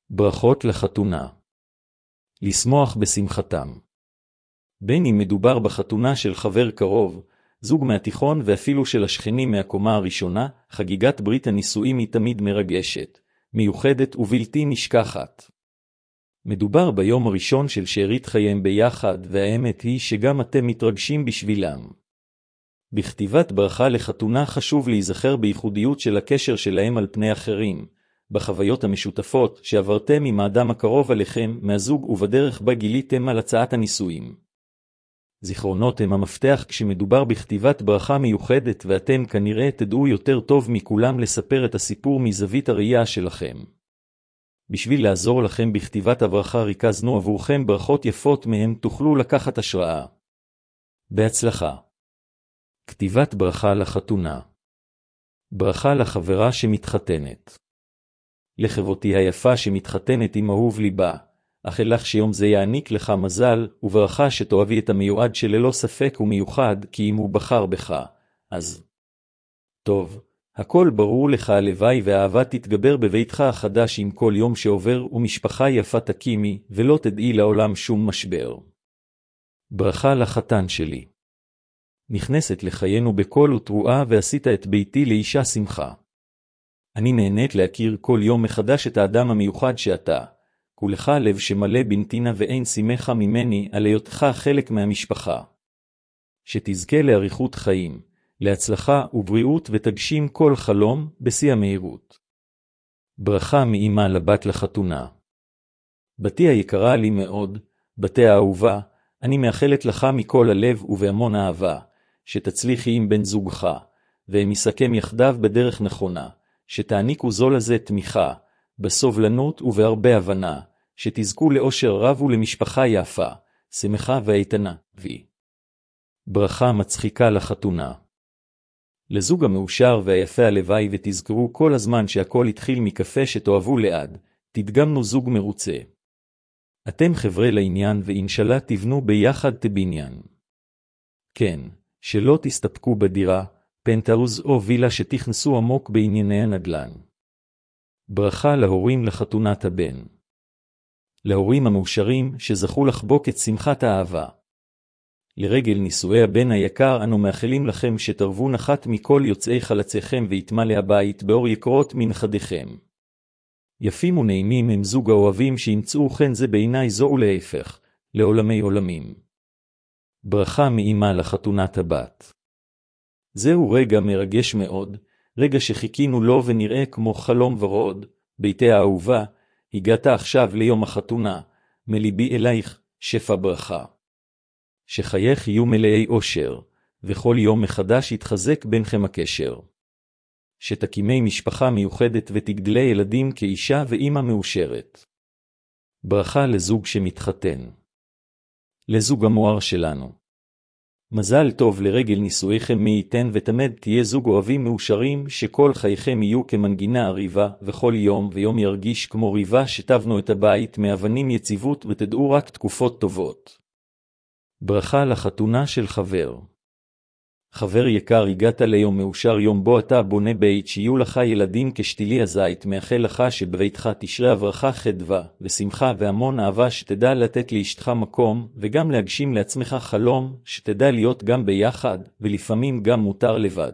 ברכות לחתונה. לשמוח בשמחתם. בין אם מדובר בחתונה של חבר קרוב, זוג מהתיכון ואפילו של השכנים מהקומה הראשונה, חגיגת ברית הנישואים היא תמיד מרגשת, מיוחדת ובלתי נשכחת. מדובר ביום הראשון של שארית חייהם ביחד, והאמת היא שגם אתם מתרגשים בשבילם. בכתיבת ברכה לחתונה חשוב להיזכר בייחודיות של הקשר שלהם על פני אחרים, בחוויות המשותפות שעברתם עם האדם הקרוב עליכם מהזוג ובדרך בה גיליתם על הצעת הנישואים. זיכרונות הם המפתח כשמדובר בכתיבת ברכה מיוחדת, ואתם כנראה תדעו יותר טוב מכולם לספר את הסיפור מזווית הראייה שלכם. בשביל לעזור לכם בכתיבת הברכה ריכזנו עבורכם ברכות יפות מהם תוכלו לקחת השראה. בהצלחה. כתיבת ברכה לחתונה. ברכה לחברה שמתחתנת. לחברותי היפה שמתחתנת עם אהוב ליבה, אכל לך שיום זה יעניק לך מזל, וברכה שתאהבי את המיועד שללא ספק ומיוחד, כי אם הוא בחר בך, אז טוב, הכל ברור לך, הלוואי והאהבה תתגבר בביתך החדש עם כל יום שעובר, ומשפחה יפה תקימי, ולא תדעי לעולם שום משבר. ברכה לחתן שלי. נכנסת לחיינו בכל ותרועה, ועשית את ביתי לאישה שמחה. אני נהנית להכיר כל יום מחדש את האדם המיוחד שאתה. כולך לב שמלא בנתינה ואין שמחה ממני על היותך חלק מהמשפחה. שתזכה לאריכות חיים, להצלחה ובריאות ותגשים כל חלום בשיא המהירות. ברכה מאמא לבת לחתונה. בתי היקרה לי מאוד, בתי האהובה, אני מאחלת לך מכל הלב ובהמון אהבה, שתצליחי עם בן זוגך, והם יסכם יחדיו בדרך נכונה, שתעניקו זו לזה תמיכה, בסובלנות ובהרבה הבנה, שתזכו לאושר רב ולמשפחה יפה, שמחה ואיתנה. ברכה מצחיקה לחתונה. לזוג המאושר והיפה הלוואי, ותזכרו כל הזמן שהכל התחיל מקפה שתאהבו לעד, תדגמנו זוג מרוצה. אתם חבר'ה לעניין, ואינשאללה תבנו ביחד תבניין. כן, שלא תסתפקו בדירה, פנטהאוז או וילה, שתכנסו עמוק בענייני הנדל"ן. ברכה להורים לחתונת הבן. להורים המאושרים שזכו לחבוק את שמחת האהבה. לרגל נישואי הבן היקר אנו מאחלים לכם שתרבו נחת מכל יוצאי חלציכם, ויתמלא הבית באור יקרות מנכדיכם. יפים ונעימים הם זוג האוהבים שימצאו חן זה בעיני זו ולהפך, לעולמי עולמים. ברכה מאמא לחתונת הבת. זהו רגע מרגש מאוד, רגע שחיכינו לו ונראה כמו חלום ורוד. ביתי האהובה, הגעת עכשיו ליום החתונה, מליבי אלייך שפע ברכה. שחייך יהיו מלאי אושר, וכל יום מחדש יתחזק ביניכם הקשר. שתקימי משפחה מיוחדת ותגדלי ילדים כאישה ואימא מאושרת. ברכה לזוג שמתחתן. לזוג המואר שלנו. מזל טוב לרגל נישואיכם, מי ייתן ותמד תהיה זוג אוהבים מאושרים, שכל חייכם יהיו כמנגינה עריבה, וכל יום ויום ירגיש כמו ריבה, שטבנו את הבית מאבנים יציבות, ותדעו רק תקופות טובות. ברכה לחתונה של חבר. חבר יקר, הגעת ליום מאושר, יום בו אתה בונה בית, שיהיו לך ילדים כשתילי הזית, מאחל לך שבביתך תשרה הברכה, חדווה ושמחה והמון אהבה, שתדע לתת לאשתך מקום, וגם להגשים לעצמך חלום, שתדע להיות גם ביחד, ולפעמים גם מותר לבד.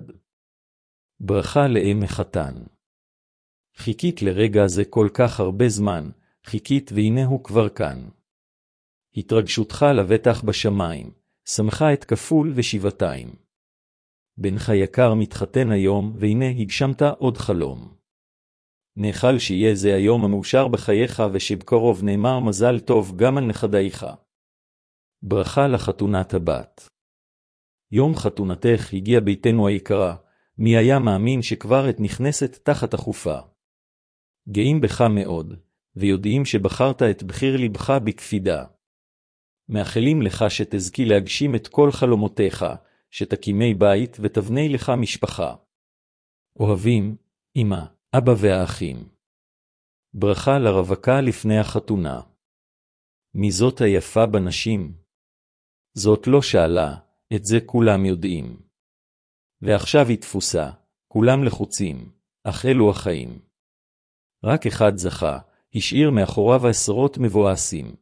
ברכה לאם החתן. חיכית לרגע הזה כל כך הרבה זמן, חיכית והנה הוא כבר כאן. התרגשותך לבטח בשמיים, שמחה את כפול ושבעתיים. בנך יקר מתחתן היום, והנה הגשמת עוד חלום. נאחל שיהיה זה היום המאושר בחייך, ושבקרוב נאמר מזל טוב גם על נכדייך. ברכה לחתונת הבת. יום חתונתך הגיע ביתנו היקרה, מי היה מאמין שכבר את נכנסת תחת החופה. גאים בך מאוד, ויודעים שבחרת את בחיר לבך בקפידה. מאחלים לך שתזכי להגשים את כל חלומותיך, שתקימי בית ותבני לך משפחה. אוהבים, אמא, אבא והאחים. ברכה לרווקה לפני החתונה. מי זאת היפה בנשים? זאת לא שאלה, את זה כולם יודעים. ועכשיו היא תפוסה, כולם לחוצים, אך אלו החיים. רק אחד זכה, השאיר מאחוריו עשרות מבואסים.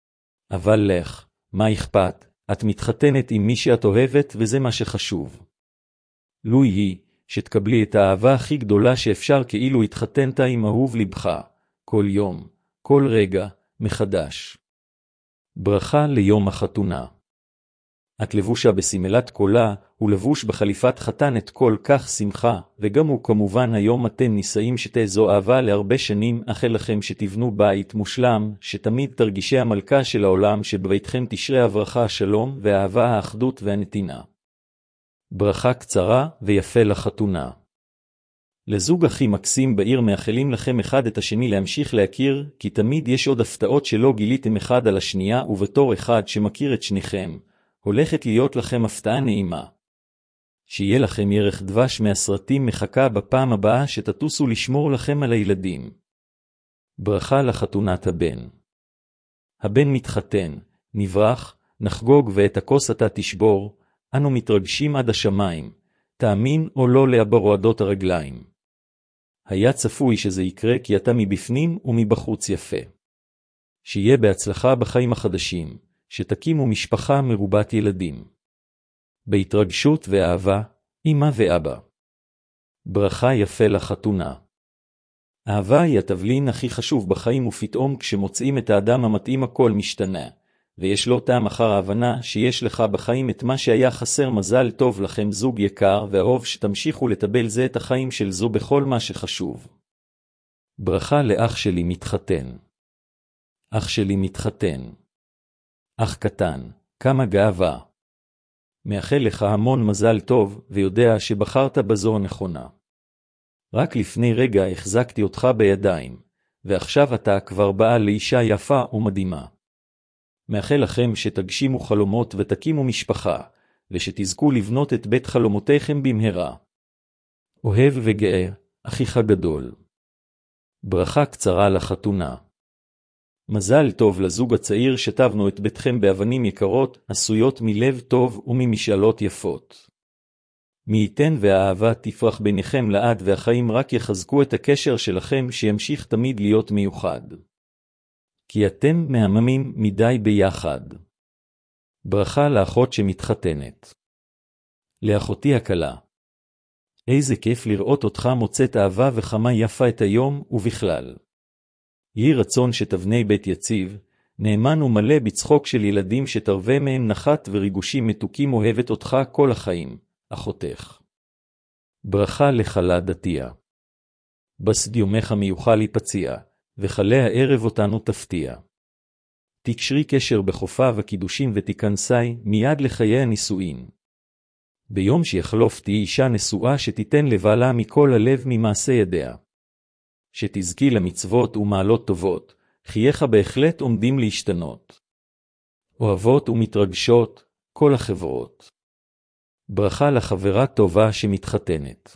אבל לך, מה אכפת? את מתחתנת עם מי שאת אוהבת וזה מה שחשוב. לו היא, שתקבלי את האהבה הכי גדולה שאפשר כאילו התחתנת עם אהוב לבך, כל יום, כל רגע, מחדש. ברכה ליום החתונה. את לבושה בסמלת קולה, הוא לבוש בחליפת חתנת כל כך שמחה, וגם הוא כמובן היום אתם נישאים שתזו אהבה להרבה שנים, אכל לכם שתבנו בית מושלם, שתמיד תרגישי המלכה של העולם, שבביתכם תשרה הברכה השלום והאהבה האחדות והנתינה. ברכה קצרה ויפה לחתונה. לזוג הכי מקסים בעיר מאחלים לכם אחד את השני להמשיך להכיר, כי תמיד יש עוד הפתעות שלא גיליתם אחד על השנייה, ובתור אחד שמכיר את שניכם, הולכת להיות לכם הפתעה נעימה. שיהיה לכם ירח דבש מהסרטים מחכה בפעם הבאה שתטוסו לשמור לכם על הילדים. ברכה לחתונת הבן. הבן מתחתן, נברח, נחגוג ואת הכוס אתה תשבור, אנו מתרגשים עד השמיים, תאמין או לא להברועדות הרגליים. היה צפוי שזה יקרה כי אתה מבפנים ומבחוץ יפה. שיהיה בהצלחה בחיים החדשים, שתקימו משפחה מרובת ילדים. בהתרגשות ואהבה, אמא ואבא. ברכה יפה לחתונה. אהבה היא התבלין הכי חשוב בחיים, ופתאום כשמוצאים את האדם המתאים הכל משתנה, ויש לו טעם אחר ההבנה שיש לך בחיים את מה שהיה חסר. מזל טוב לכם זוג יקר ואהוב, שתמשיכו לטבל זה את החיים של זו בכל מה שחשוב. ברכה לאח שלי מתחתן. אח שלי מתחתן. אח קטן, כמה גאווה. מאחל לך המון מזל טוב, ויודע שבחרת בזו הנכונה. רק לפני רגע החזקתי אותך בידיים, ועכשיו אתה כבר באה לאישה יפה ומדהימה. מאחל לכם שתגשימו חלומות ותקימו משפחה, ושתזכו לבנות את בית חלומותיכם במהרה. אוהב וגאה, אחיך גדול. ברכה קצרה לחתונה. מזל טוב לזוג הצעיר, שטבנו את ביתכם באבנים יקרות, עשויות מלב טוב וממשאלות יפות. מי ייתן והאהבה תפרח ביניכם לעד, והחיים רק יחזקו את הקשר שלכם שימשיך תמיד להיות מיוחד. כי אתם מהממים מדי ביחד. ברכה לאחות שמתחתנת. לאחותי הקלה. איזה כיף לראות אותך מוצאת אהבה וכמה יפה את היום ובכלל. יהי רצון שתבני בית יציב, נאמן ומלא בצחוק של ילדים, שתרווה מהם נחת וריגושים מתוקים. אוהבת אותך כל החיים, אחותך. ברכה לחלה דתיה. בסד יומך מיוחל יפציע, וחלה הערב אותנו תפתיע. תקשרי קשר בחופה וקידושים ותיכנסי מיד לחיי הנישואין. ביום שיחלוף תהי אישה נשואה, שתיתן לבעלה מכל הלב ממעשה ידיה. שתזכי למצוות ומעלות טובות, חייך בהחלט עומדים להשתנות. אוהבות ומתרגשות, כל החברות. ברכה לחברה טובה שמתחתנת.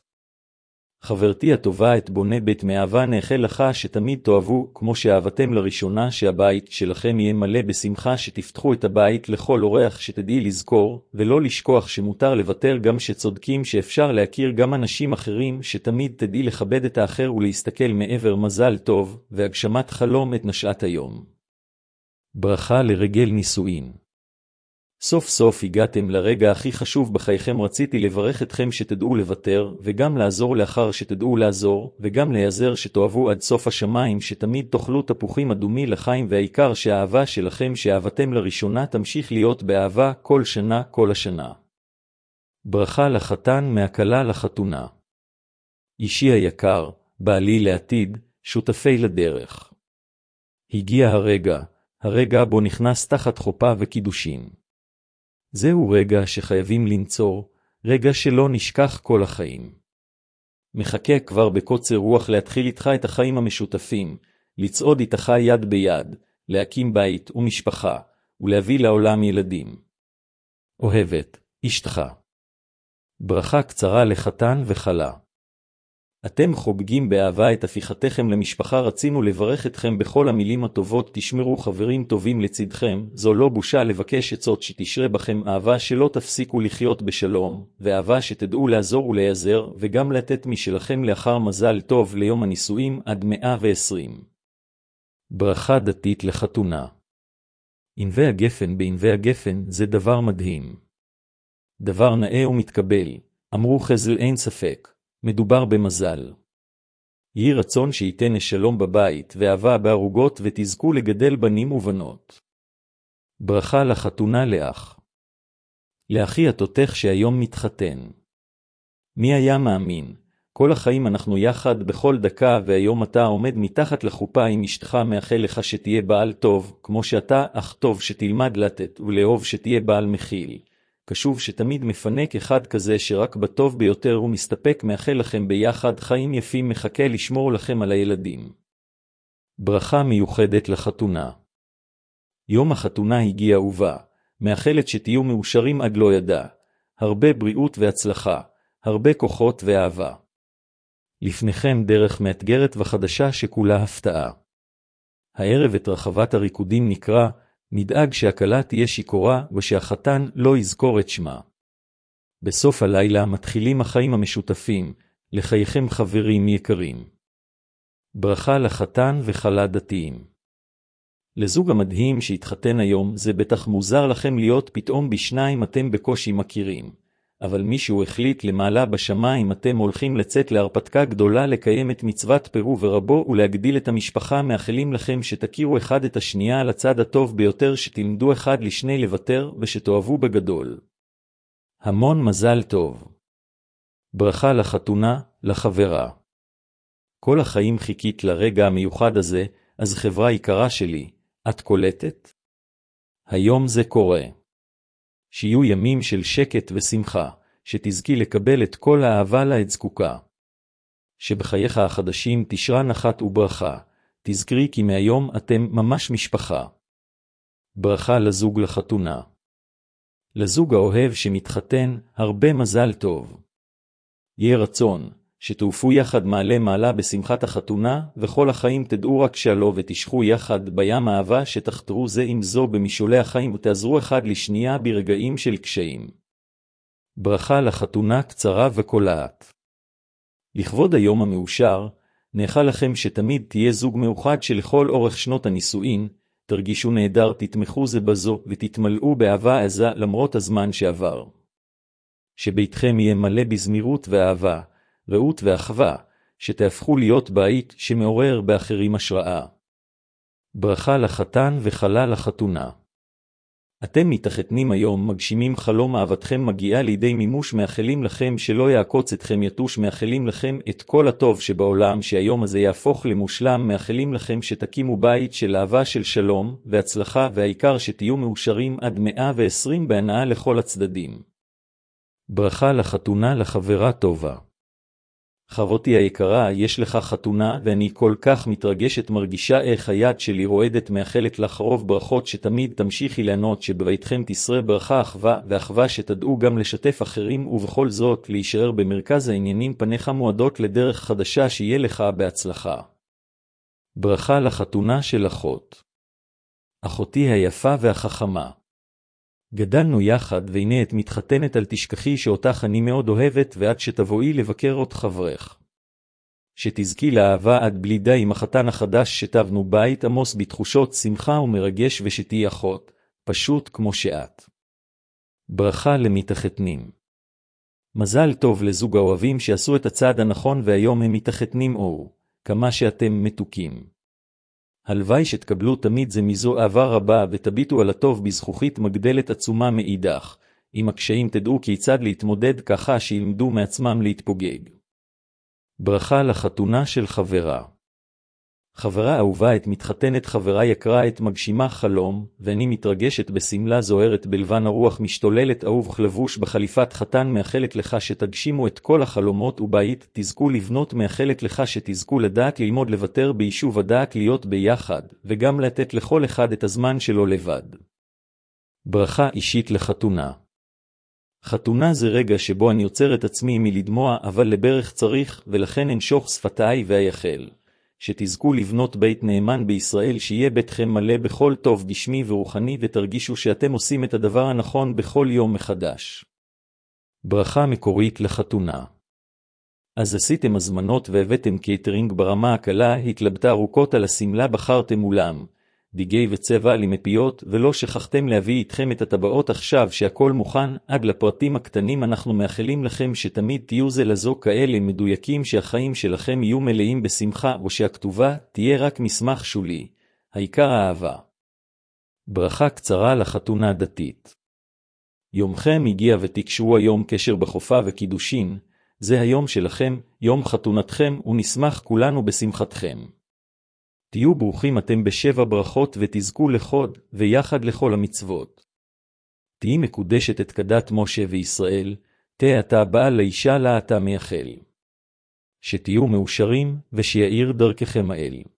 חברתי הטובה, את בונה בית מאהבה נאחל לך שתמיד תאהבו כמו שאהבתם לראשונה, שהבית שלכם יהיה מלא בשמחה, שתפתחו את הבית לכל אורח, שתדעי לזכור ולא לשכוח שמותר לוותר גם שצודקים, שאפשר להכיר גם אנשים אחרים, שתמיד תדעי לכבד את האחר ולהסתכל מעבר. מזל טוב והגשמת חלום את נשאת היום. ברכה לרגל נישואין. סוף סוף הגעתם לרגע הכי חשוב בחייכם. רציתי לברך אתכם שתדעו לוותר, וגם לעזור לאחר שתדעו לעזור, וגם להיעזר שתאהבו עד סוף השמיים, שתמיד תאכלו תפוחים אדומי לחיים, והעיקר שהאהבה שלכם שאהבתם לראשונה תמשיך להיות באהבה כל שנה כל השנה. ברכה לחתן מהכלה לחתונה. אישי היקר, בעלי לעתיד, שותפי לדרך. הגיע הרגע בו נכנס תחת חופה וקידושין. זהו רגע שחייבים לנצור, רגע שלא נשכח כל החיים. מחכה כבר בקוצר רוח להתחיל איתך את החיים המשותפים, לצעוד איתך יד ביד, להקים בית ומשפחה, ולהביא לעולם ילדים. אוהבת, אשתך. ברכה קצרה לחתן וכלה. אתם חוגגים באהבה את הפיכתכם למשפחה. רצינו לברך אתכם בכל המילים הטובות. תשמרו חברים טובים לצדכם. זו לא בושה לבקש עצות, שתשרה בכם אהבה שלא תפסיקו לחיות בשלום, ואהבה שתדעו לעזור ולהיעזר, וגם לתת משלכם לאחר. מזל טוב ליום הנישואים עד 120. ברכה דתית לחתונה. ענבי הגפן בענבי הגפן זה דבר מדהים. דבר נאה ומתקבל, אמרו חז"ל אין ספק, מדובר במזל. יהי רצון שייתן שלום בבית ואהבה בערוגות ותזכו לגדל בנים ובנות. ברכה לחתונה לאח. לאחי התותך שהיום מתחתן. מי היה מאמין? כל החיים אנחנו יחד בכל דקה, והיום אתה עומד מתחת לחופה עם אשתך, מאחל לך שתהיה בעל טוב, כמו שאתה אח טוב, שתלמד לתת ולאהוב, שתהיה בעל מכיל. קשוב שתמיד מפנק אחד כזה שרק בטוב ביותר הוא מסתפק, מאחל לכם ביחד חיים יפים, מחכה לשמור לכם על הילדים. ברכה מיוחדת לחתונה. יום החתונה הגיע ובא, מאחלת שתהיו מאושרים עד לא ידע, הרבה בריאות והצלחה, הרבה כוחות ואהבה. לפניכם דרך מאתגרת וחדשה שכולה הפתעה. הערב את רחבת הריקודים נקרא, נדאג שהכלה תהיה שיכורה ושהחתן לא יזכור את שמה. בסוף הלילה מתחילים החיים המשותפים, לחייכם חברים יקרים. ברכה לחתן וכלה דתיים. לזוג המדהים שהתחתן היום, זה בטח מוזר לכם להיות פתאום בשניים אתם בקושי מכירים. אבל מישהו החליט למעלה בשמיים, אתם הולכים לצאת להרפתקה גדולה, לקיים את מצוות פרו ורבו ולהגדיל את המשפחה. מאחלים לכם שתכירו אחד את השנייה על הצד הטוב ביותר, שתלמדו אחד לשני לוותר ושתאהבו בגדול. המון מזל טוב. ברכה לחתונה, לחברה. כל החיים חיכית לרגע המיוחד הזה, אז חברה יקרה שלי, את קולטת? היום זה קורה. שיהיו ימים של שקט ושמחה, שתזכי לקבל את כל האהבה לה את זקוקה. שבחייך החדשים תשרה נחת וברכה, תזכרי כי מהיום אתם ממש משפחה. ברכה לזוג לחתונה. לזוג האוהב שמתחתן, הרבה מזל טוב. יהיה רצון, שתעופו יחד מעלה מעלה בשמחת החתונה, וכל החיים תדעו רק שלום ותשכו יחד בים אהבה, שתחתרו זה עם זו במשעולי החיים ותעזרו אחד לשנייה ברגעים של קשיים. ברכה לחתונה קצרה וקולעת. לכבוד היום המאושר, נאחל לכם שתמיד תהיה זוג מאוחד שלכל אורך שנות הנישואין, תרגישו נהדר, תתמכו זה בזו ותתמלאו באהבה עזה למרות הזמן שעבר. שביתכם יהיה מלא בזמירות ואהבה, רעות ואחווה, שתהפכו להיות בית שמעורר באחרים השראה. ברכה לחתן וכלה לחתונה. אתם מתחתנים היום, מגשימים חלום אהבתכם מגיעה לידי מימוש, מאחלים לכם שלא יעקוץ אתכם יתוש, מאחלים לכם את כל הטוב שבעולם, שהיום הזה יהפוך למושלם, מאחלים לכם שתקימו בית של אהבה, של שלום והצלחה, והעיקר שתהיו מאושרים עד 120 בהנאה לכל הצדדים. ברכה לחתונה לחברה טובה. חברתי היקרה, יש לך חתונה ואני כל כך מתרגשת, מרגישה איך היד שלי רועדת, מאחלת לך רוב ברכות, שתמיד תמשיכי לענות, שבביתכם תשרה ברכה, אחווה ואחווה, שתדעו גם לשתף אחרים ובכל זאת להישאר במרכז העניינים, פניך מועדות לדרך חדשה, שיהיה לך בהצלחה. ברכה לחתונה של אחות. אחותי היפה והחכמה. גדלנו יחד והנה את מתחתנת, אל תשכחי שאותך אני מאוד אוהבת, ועד שתבואי לבקר עוד חברך. שתזכי לאהבה עד בלי די עם החתן החדש, שתבנו בית עמוס בתחושות שמחה ומרגש, ושתהי אחות, פשוט כמו שאת. ברכה למתחתנים. מזל טוב לזוג האוהבים שעשו את הצעד הנכון והיום הם מתחתנים, אור, כמה שאתם מתוקים. הלוואי שתקבלו תמיד זה מזו אהבה רבה, ותביטו על הטוב בזכוכית מגדלת עצומה מאידך. עם הקשיים תדעו כיצד להתמודד, ככה שילמדו מעצמם להתפוגג. ברכה לחתונה של חברה. חברה אהובה את מתחתנת, חברה יקרה את מגשימה חלום, ואני מתרגשת בסמלה זוהרת בלבן הרוח, משתוללת אהוב לבוש בחליפת חתן, מאחלת לך שתגשימו את כל החלומות ובית תזכו לבנות, מאחלת לך שתזכו לדעת ללמוד לוותר ביישוב הדעת, להיות ביחד, וגם לתת לכל אחד את הזמן שלו לבד. ברכה אישית לחתונה. חתונה זה רגע שבו אני עוצר את עצמי מלדמוע, אבל לברך צריך, ולכן אנשוך שפתיי ואייחל. שתזכו לבנות בית נאמן בישראל, שיהיה ביתכם מלא בכל טוב גשמי ורוחני, ותרגישו שאתם עושים את הדבר הנכון בכל יום מחדש. ברכה מקורית לחתונה. אז עשיתם הזמנות והבאתם קייטרינג ברמה הקלה, התלבטה ארוכות על הסמלה, בחרתם אולם, דיגי וצבע למפיות, ולא שכחתם להביא איתכם את הטבעות. עכשיו שהכל מוכן, עד לפרטים הקטנים, אנחנו מאחלים לכם שתמיד תהיו זה לזו כאלה מדויקים, שהחיים שלכם יהיו מלאים בשמחה, או שהכתובה תהיה רק מסמך שולי. העיקר האהבה. ברכה קצרה לחתונה דתית. יומכם הגיע ותקשרו היום קשר בחופה וקידושין, זה היום שלכם, יום חתונתכם, ונשמח כולנו בשמחתכם. תהיו ברוכים אתם בשבע ברכות ותזכו לחוד, ויחד לכל המצוות. תהי מקודשת את כדת משה וישראל, תהא אתה בעל לאישה לה אתה מייחל. שתהיו מאושרים, ושיעיר דרככם האל.